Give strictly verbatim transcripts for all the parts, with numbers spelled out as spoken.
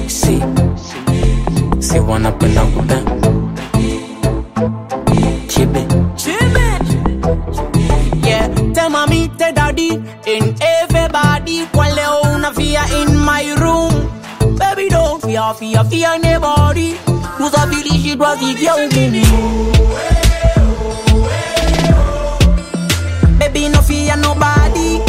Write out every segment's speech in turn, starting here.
si si wanapenda kupenda chibe chibe. Yeah, tell mommy, tell daddy, and everybody. Kwa leo unafia in my room. Baby don't fear, fear, fear anybody. Who's a village, it was the girl baby. Baby no fear nobody.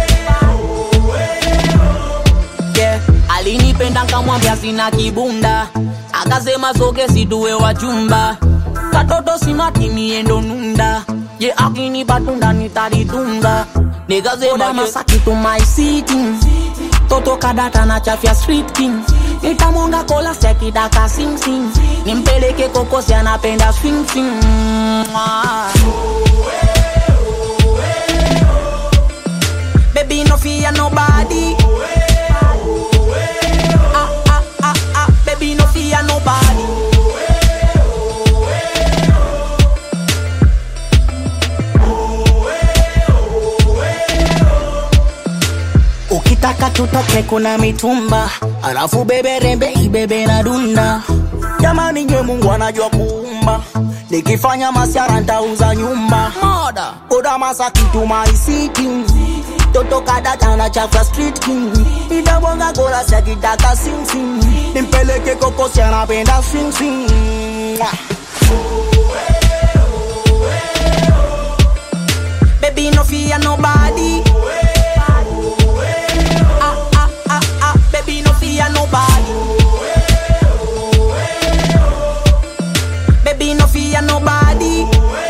Yeah, alinipenda nikamwambia sina kibunda. Akasema soke situwe wachumba. Katoto simati miendo nunda. Ye akini batunda nitalitunga. Nikasema Masaki to my city. Toto kadata na chafia street king. Nitamonga kola seki daka sing sing. Nimpeleke kokosi anapenda swing swing. Baby no fear nobody. Ah ah ah ah. Baby no fear nobody. Ukitaka tutoke kuna mitumba. Alafu bebe rembe ibebe na dunda. Jamani nye Mungu anajua kuumba. Nikifanya masiara nitauza nyumba. Moda Oda Masaki to my city. Toto kadata na chafya street king. Nitabonga kola seki daka sing sing. Nimpeleke kokosi anapenda swing swing. Baby no fear nobody. Ah ah ah ah. Baby no fear nobody. Baby no fear nobody.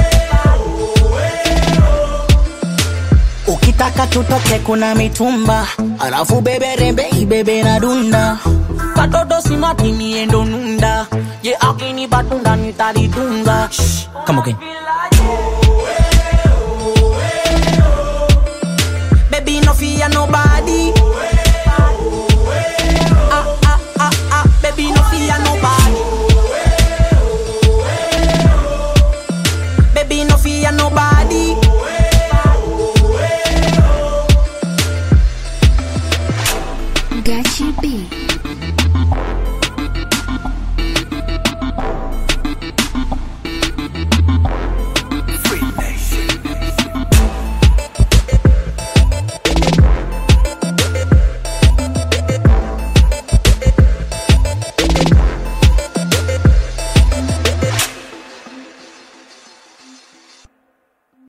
Ukitaka tutoke kuna mitumba. Alafu bebe rembe ibebe na dunda. Katoto simati miendo nunda. Ye akini batunda nitalitunga. Shh, come again. Baby no fear nobody. Ah ah ah ah. Baby no fear nobody. Baby no fear nobody. Gachi B.